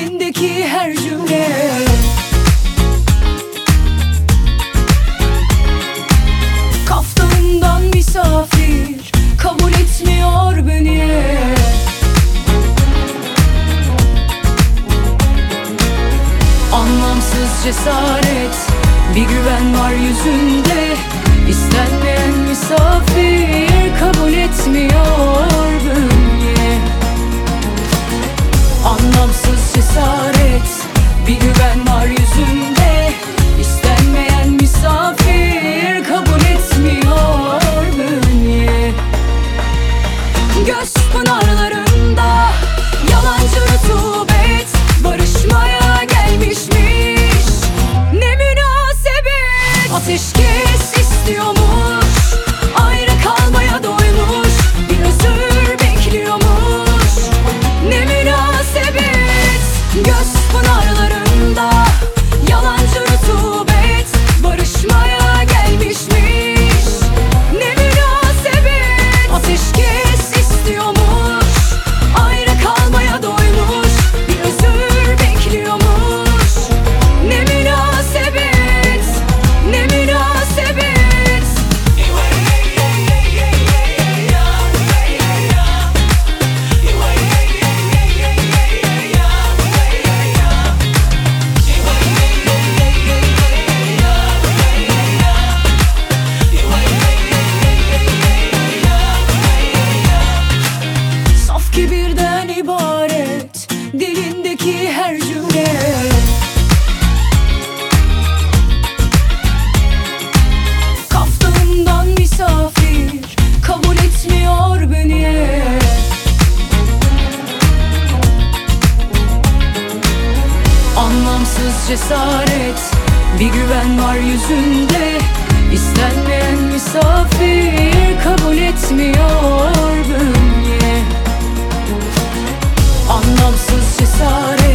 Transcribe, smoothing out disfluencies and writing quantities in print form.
dilindeki her cümle. Kaftanından misafir, kabul etmiyor beni. Anlamsız cesaret, bir güven var yüzünde. İstenmeyen misafir, kabul etmiyor beni. Anlamsız cesaret, bir güven var yüzünde. İstenmeyen misafir, kabul etmiyor beni. Göz pınarlarında yalancı rutubet, barışmaya gelmişmiş. Ne münasebet, ateşkes istiyormuş, ayrı kalmaya doymuş, bir özür bekliyormuş. Ne münasebet, göz pınarlarında yalancı rutubet, barışmaya gelmişmiş. Ne münasebet, ateşkes istiyormuş, ayrı kalmaya doymuş, bir özür bekliyormuş. Ne münasebet, ne münasebet. Saf kibirden ibaret dilindeki her cümle. Kaftanından misafir, kabul etmiyor beni. Anlamsız cesaret, bir güven var yüzünde. İstenmeyen misafir, kabul etmiyor beni. Anlamsız cesaret,